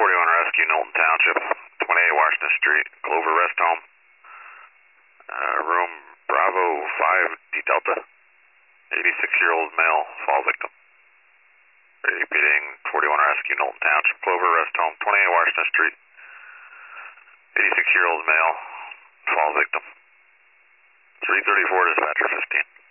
Rescue, Knowlton Township, 28 Washington Street, Clover Rest Home. Room Bravo 5 D Delta. 86-year-old male, fall victim. Repeating, 41 Rescue, Knowlton Township, Clover Rest Home, 28 Washington Street. 86-year-old male, fall victim. 334 dispatcher 15.